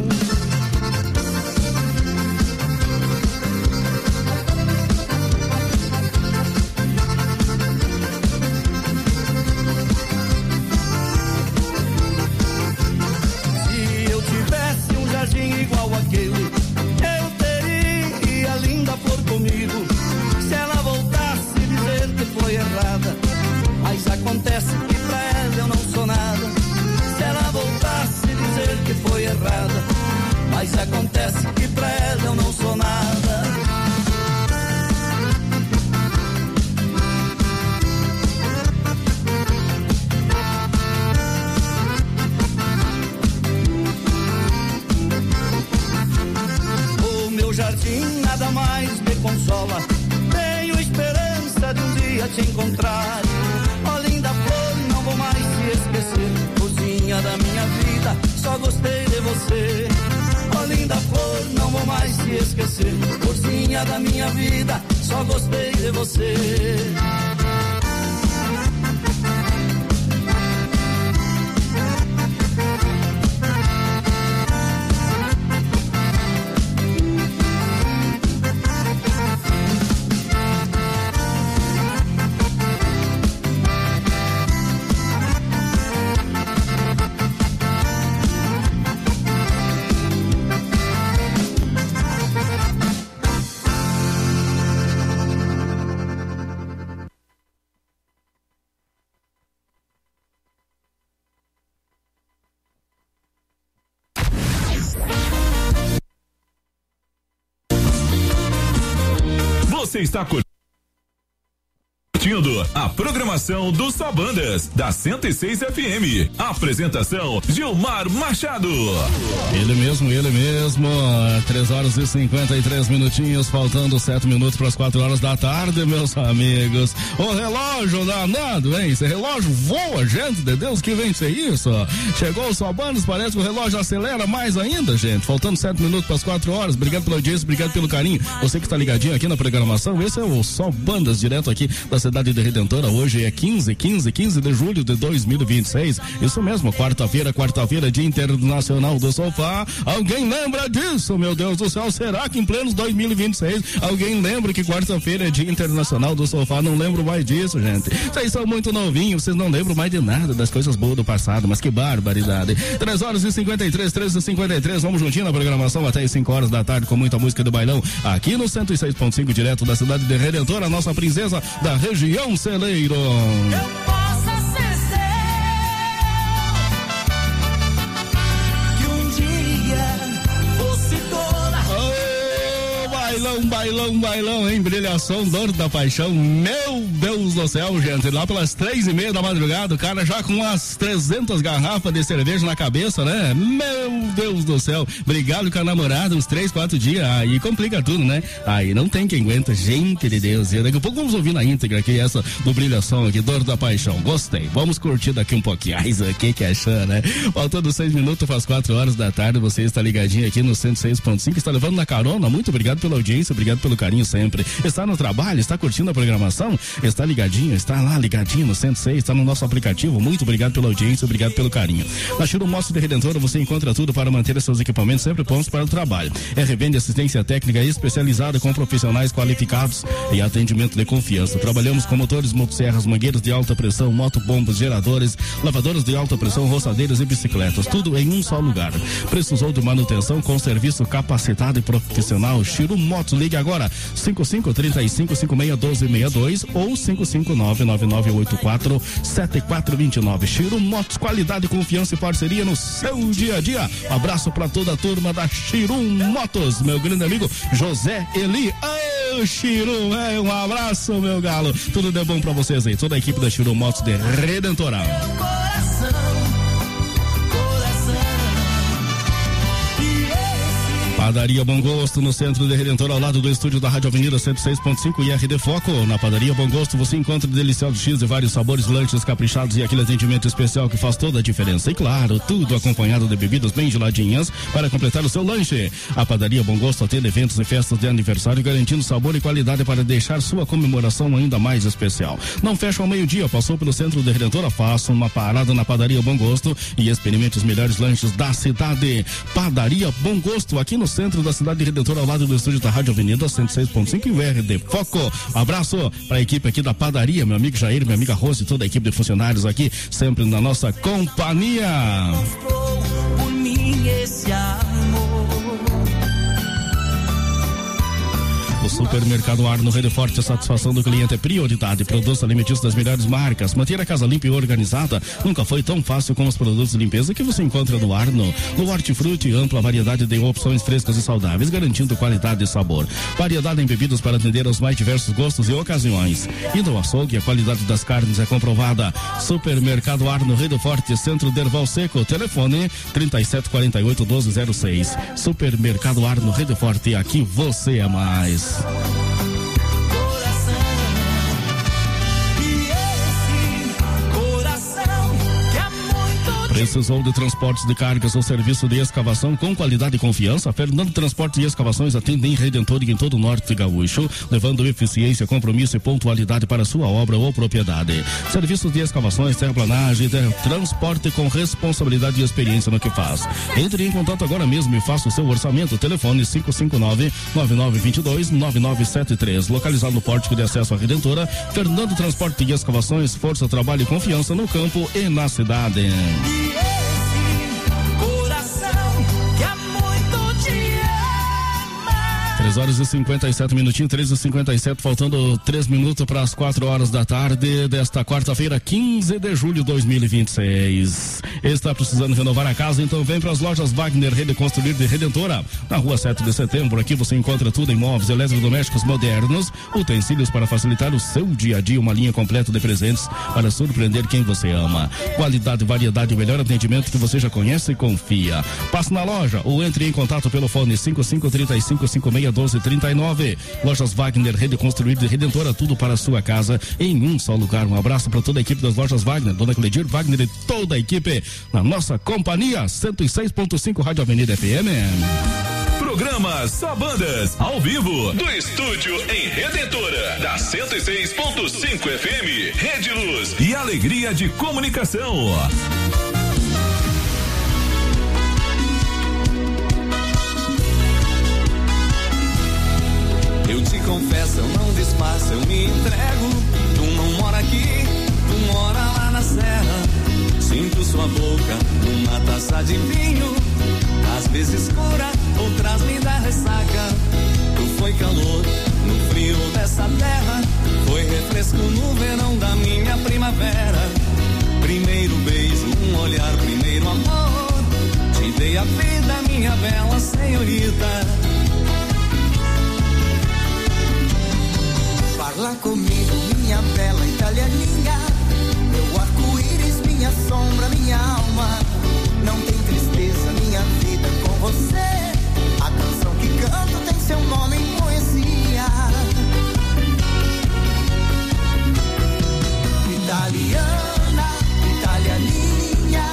Igual aquele, eu teria a linda flor comigo. Se ela voltasse dizer que foi errada, mas acontece que pra ela eu não sou nada. Se ela voltasse dizer que foi errada, mas acontece que pra ela eu não sou nada. Jardim nada mais me consola, tenho esperança de um dia te encontrar. Ó linda flor, não vou mais te esquecer, cozinha da minha vida, só gostei de você. Ó linda flor, não vou mais te esquecer, cozinha da minha vida, só gostei de você. Você está curtindo a programação do Só Bandas da cento e seis F M. Apresentação Gilmar Machado. Ele mesmo, ele mesmo. Três horas e cinquenta e três minutinhos, faltando sete minutos para as quatro horas da tarde, meus amigos. O relógio danado, hein? Esse relógio voa, gente de Deus, que vem ser isso? Chegou o Só Bandas, parece que o relógio acelera mais ainda, gente. Faltando sete minutos para as quatro horas. Obrigado pela audiência, obrigado pelo carinho. Você que está ligadinho aqui na programação, esse é o Só Bandas, direto aqui da cidade de Redentora. Hoje é quinze, quinze, quinze de julho de dois mil e vinte e seis. Isso mesmo, quarta-feira, quarta-feira, Dia Internacional do Sofá. Alguém lembra disso, meu Deus do céu? Será que em pleno dois mil e vinte e seis alguém lembra que quarta-feira é Dia Internacional do Sofá? Não lembro mais disso, gente. Vocês são muito novinhos, vocês não lembram mais de nada das coisas boas do passado, mas que barbaridade. três horas e cinquenta e três, três e cinquenta e três, vamos juntinho na programação até as cinco horas da tarde com muita música do bailão aqui no cento e seis ponto cinco, direto da cidade de Redentora, a nossa princesa da região celeiro. Eu posso ser seu, que um dia fosse toda. Oh, bailão, bailão, bailão, hein? Brilhação, dor da paixão. Meu Deus do céu, gente. Lá pelas três e meia da madrugada, o cara já com umas trezentas garrafas de cerveja na cabeça, né? Meu Deus do céu. Obrigado com a namorada, uns três, quatro dias. Aí complica tudo, né? Aí não tem quem aguenta, gente de Deus. E daqui a pouco vamos ouvir na íntegra aqui essa do Brilhação aqui, Dor da Paixão. Gostei. Vamos curtir daqui um pouquinho. Ai, isso aqui que achou, né? Faltando seis minutos, faz quatro horas da tarde. Você está ligadinho aqui no cento e seis ponto cinco. Está levando na carona. Muito obrigado pela audiência, obrigado pelo carinho sempre. Está no trabalho, está curtindo a programação, está ligadinho, está lá ligadinho no cento e seis, está no nosso aplicativo. Muito obrigado pela audiência, obrigado pelo carinho. Na Chiro Motos de Redentora você encontra tudo para manter seus equipamentos sempre prontos para o trabalho. É revenda e assistência técnica especializada com profissionais qualificados e atendimento de confiança. Trabalhamos com motores, motosserras, mangueiras de alta pressão, motobombas, geradores, lavadoras de alta pressão, roçadeiras e bicicletas. Tudo em um só lugar. Precisou de manutenção com serviço capacitado e profissional? Chiro Motos, ligue agora cinco cinco, três cinco, cinco seis, um dois seis dois ou cinco cinco nove, nove nove oito quatro, sete quatro dois nove. Chiro Motos, qualidade, confiança e parceria no seu dia a dia. Um abraço para toda a turma da Chiro Motos, meu grande amigo José Eli. Ô, Chiro, é, um abraço, meu galo. Tudo de bom para vocês aí, toda a equipe da Chiro Motos de Redentora. Padaria Bom Gosto, no centro de Redentor, ao lado do estúdio da Rádio Avenida cento e seis ponto cinco e R D Foco. Na Padaria Bom Gosto você encontra deliciosos X de vários sabores, lanches caprichados e aquele atendimento especial que faz toda a diferença. E claro, tudo acompanhado de bebidas bem geladinhas para completar o seu lanche. A Padaria Bom Gosto atende eventos e festas de aniversário, garantindo sabor e qualidade para deixar sua comemoração ainda mais especial. Não fecha ao meio-dia, passou pelo centro de Redentor, faça uma parada na Padaria Bom Gosto e experimente os melhores lanches da cidade. Padaria Bom Gosto, aqui no centro da cidade de Redentor, ao lado do estúdio da Rádio Avenida cento e seis ponto cinco e o R D Foco. Um abraço para a equipe aqui da padaria, meu amigo Jair, minha amiga Rose e toda a equipe de funcionários aqui, sempre na nossa companhia. Por mim esse amor. O Supermercado Arno Rede Forte, a satisfação do cliente é prioridade. Produtos alimentícios das melhores marcas. Manter a casa limpa e organizada nunca foi tão fácil com os produtos de limpeza que você encontra no Arno. No Hortifruti, ampla variedade de opções frescas e saudáveis, garantindo qualidade e sabor. Variedade em bebidas para atender aos mais diversos gostos e ocasiões. E no açougue, a qualidade das carnes é comprovada. Supermercado Arno Rede Forte, centro de Erval Seco. Telefone trinta e sete, quarenta e oito, doze zero seis. Supermercado Arno Rede Forte, aqui você é mais. Precisou de transportes de cargas ou serviço de escavação com qualidade e confiança? Fernando Transportes e Escavações atende em Redentor e em todo o norte gaúcho, levando eficiência, compromisso e pontualidade para sua obra ou propriedade. Serviços de escavações, terraplanagem, ter, transporte com responsabilidade e experiência no que faz. Entre em contato agora mesmo e faça o seu orçamento. Telefone cinco cinco nove, nove nove dois dois, nove nove sete três. Localizado no pórtico de acesso à Redentora. Fernando Transporte e Escavações, força, trabalho e confiança no campo e na cidade. três horas e cinquenta e sete minutinhos, três e cinquenta e sete, faltando três minutos para as quatro horas da tarde desta quarta-feira, quinze de julho de dois mil e vinte e seis. Está precisando renovar a casa? Então vem para as lojas Wagner Rede Construir de Redentora, na rua sete de setembro. Aqui você encontra tudo em móveis, eletrodomésticos modernos, utensílios para facilitar o seu dia a dia, uma linha completa de presentes para surpreender quem você ama. Qualidade, variedade e melhor atendimento que você já conhece e confia. Passe na loja ou entre em contato pelo fone cinco cinco três cinco cinco seis um dois três nove. Lojas Wagner Rede Construir de Redentora, tudo para a sua casa em um só lugar. Um abraço para toda a equipe das lojas Wagner, Dona Cledir Wagner e toda a equipe na nossa companhia cento e seis ponto cinco Rádio Avenida F M. Programa Só Bandas, ao vivo, do estúdio em Redentora, da cento e seis ponto cinco F M, Rede Luz e Alegria de Comunicação. Eu te confesso, eu não disfarço, eu me entrego. Tu não mora aqui, tu mora lá na serra. Sinto sua boca numa taça de vinho, às vezes cura, outras me dá ressaca. Tu foi calor no frio dessa terra, foi refresco no verão da minha primavera. Primeiro beijo, um olhar, primeiro amor. Te dei a vida, minha bela senhorita. Fala comigo, minha bela italianinha. Meu arco-íris, minha sombra, minha alma. Não tem tristeza, minha vida com você. A canção que canto tem seu nome em poesia. Italiana, italianinha,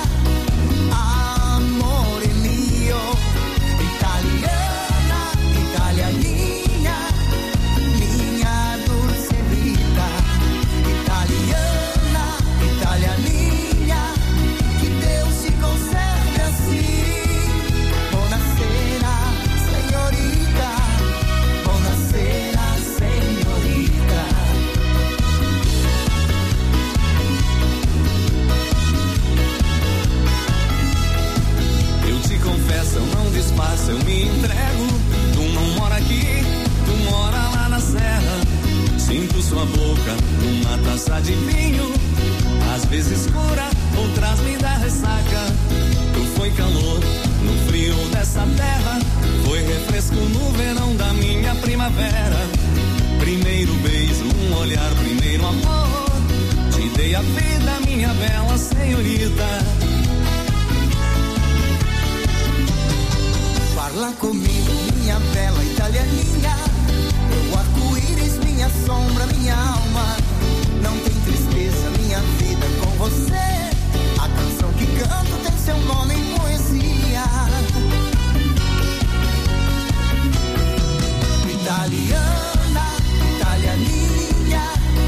amore mio. Italiana, italianinha, minha dulce vita. Italiana, italianinha, que Deus te conserve assim. Buonasera, senhorita. Buonasera, senhorita. Eu te confesso, eu não disfarço, eu me entrego. Tu não mora aqui, tu mora lá na serra. Sinto sua boca numa taça de vinho, às vezes cura, outras me dá ressaca. Tu foi calor no frio dessa terra, foi refresco no verão da minha primavera. Primeiro beijo, um olhar, primeiro amor. Te dei a vida, minha bela senhorita. Fala comigo, minha bela italianinha. Meu arco-íris, minha sombra, minha alma. Não tem tristeza, minha vida com você. A canção que canto tem seu nome em poesia. Italiana, italianinha,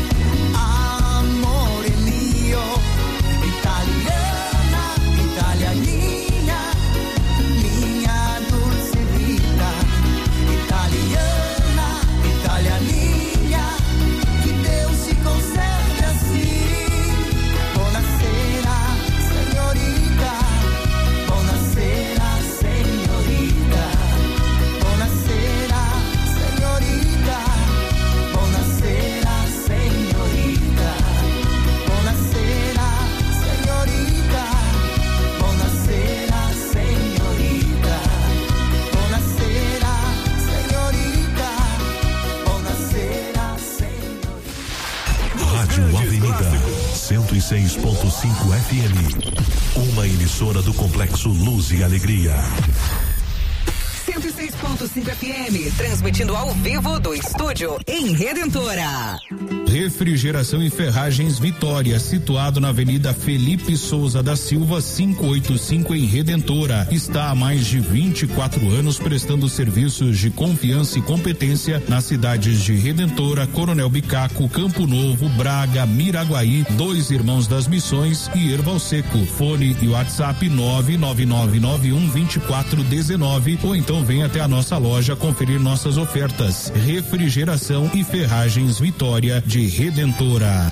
amore mio. Italiana, italianinha, minha dulce vita. Italiana, italianinha, que Deus te conserve assim. Buonasera, senhorita. Buonasera, senhorita. Buonasera, senhorita. Buonasera, senhorita. Buonasera, senhorita. Buonasera, senhorita. Buonasera, senhorita. Buonasera, senhorita. Rádio Avenida cento e seis ponto cinco F M. Uma emissora do Complexo Luz e Alegria. cento e seis ponto cinco F M, transmitindo ao vivo do estúdio em Redentora. Refrigeração e Ferragens Vitória, situado na Avenida Felipe Souza da Silva, quinhentos e oitenta e cinco, em Redentora. Está há mais de vinte e quatro anos prestando serviços de confiança e competência nas cidades de Redentora, Coronel Bicaco, Campo Novo, Braga, Miraguaí, Dois Irmãos das Missões e Erval Seco. Fone e WhatsApp nove nove nove nove um dois quatro um nove, ou então vem até a nossa loja conferir nossas ofertas. Refrigeração e Ferragens Vitória de Redentora.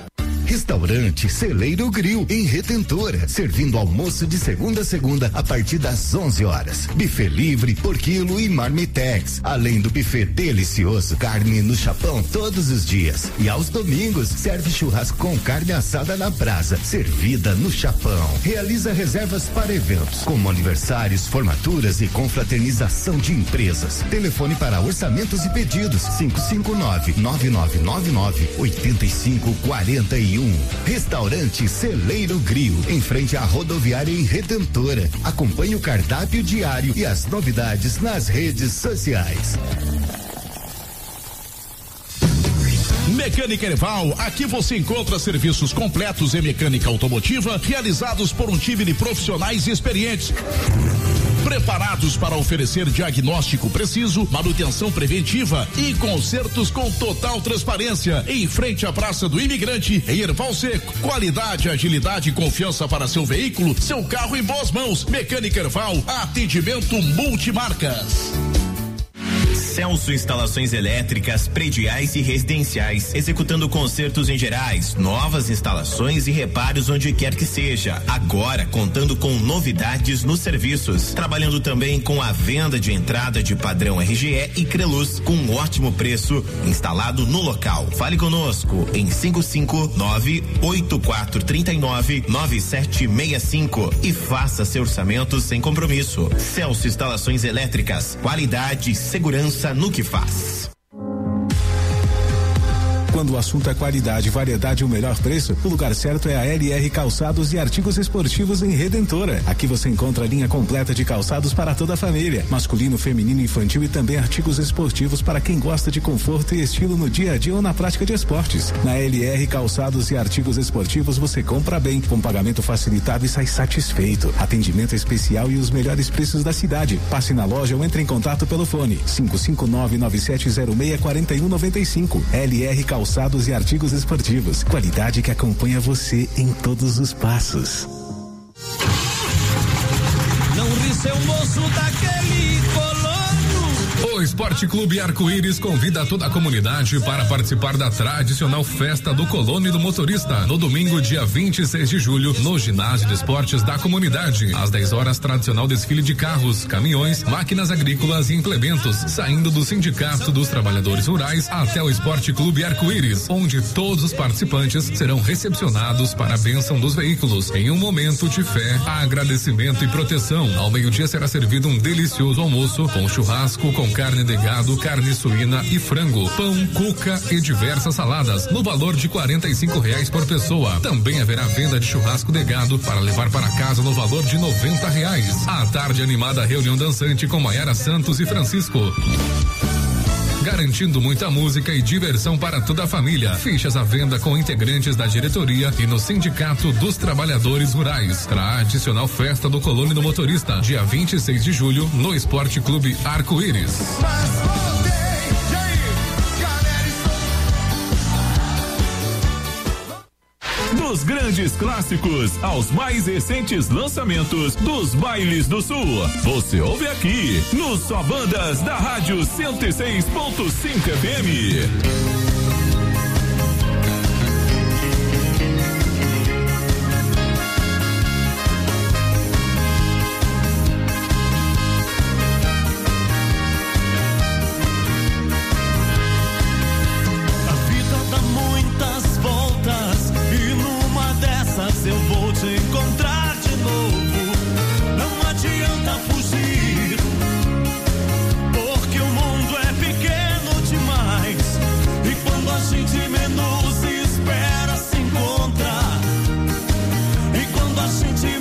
Restaurante Celeiro Grill, em Redentora, servindo almoço de segunda a segunda a partir das onze horas. Buffet livre por quilo e marmitex, além do buffet delicioso, carne no chapão todos os dias. E aos domingos serve churrasco com carne assada na brasa, servida no chapão. Realiza reservas para eventos, como aniversários, formaturas e confraternização de empresas. Telefone para orçamentos e pedidos: cinco cinco nove, nove nove nove nove, oito cinco quatro um. Restaurante Celeiro Grill, em frente à rodoviária em Redentora. Acompanhe o cardápio diário e as novidades nas redes sociais. Mecânica Erval, aqui você encontra serviços completos em mecânica automotiva realizados por um time de profissionais experientes, preparados para oferecer diagnóstico preciso, manutenção preventiva e consertos com total transparência. Em frente à Praça do Imigrante, em Erval Seco. Qualidade, agilidade e confiança para seu veículo, seu carro em boas mãos. Mecânica Erval, atendimento multimarcas. Celso Instalações Elétricas, Prediais e Residenciais, executando consertos em gerais, novas instalações e reparos onde quer que seja. Agora contando com novidades nos serviços, trabalhando também com a venda de entrada de padrão R G E e Creluz com um ótimo preço, instalado no local. Fale conosco em cinco cinco nove, oito quatro três nove, nove sete seis cinco e faça seu orçamento sem compromisso. Celso Instalações Elétricas, qualidade e segurança no que faz. Quando o assunto é qualidade, variedade e o melhor preço, o lugar certo é a L R Calçados e Artigos Esportivos em Redentora. Aqui você encontra a linha completa de calçados para toda a família, masculino, feminino, infantil e também artigos esportivos para quem gosta de conforto e estilo no dia a dia ou na prática de esportes. Na L R Calçados e Artigos Esportivos você compra bem, com pagamento facilitado e sai satisfeito. Atendimento especial e os melhores preços da cidade. Passe na loja ou entre em contato pelo fone cinco cinco nove, nove sete zero seis, quatro um nove cinco. L R Calçados Calçados e Artigos Esportivos. Qualidade que acompanha você em todos os passos. Não ri seu moço daquele colono. O Esporte Clube Arco-Íris convida toda a comunidade para participar da tradicional festa do colono e do motorista no domingo, dia vinte e seis de julho, no ginásio de esportes da comunidade. Às dez horas, tradicional desfile de carros, caminhões, máquinas agrícolas e implementos, saindo do Sindicato dos Trabalhadores Rurais até o Esporte Clube Arco-Íris, onde todos os participantes serão recepcionados para a bênção dos veículos em um momento de fé, agradecimento e proteção. Ao meio-dia será servido um delicioso almoço com churrasco, com carne de gado, carne suína e frango, pão, cuca e diversas saladas, no valor de quarenta e cinco reais por pessoa. Também haverá venda de churrasco de gado para levar para casa no valor de noventa reais. À tarde, animada reunião dançante com Maiara Santos e Francisco, garantindo muita música e diversão para toda a família. Fichas à venda com integrantes da diretoria e no Sindicato dos Trabalhadores Rurais. Tradicional festa do colono e do motorista, dia vinte e seis de julho, no Esporte Clube Arco-Íris. Dos grandes clássicos aos mais recentes lançamentos dos bailes do Sul, você ouve aqui no Só Bandas da Rádio cento e seis ponto cinco F M. Eu vou te encontrar de novo. Não adianta fugir, porque o mundo é pequeno demais. E quando a gente menos espera se encontra, e quando a gente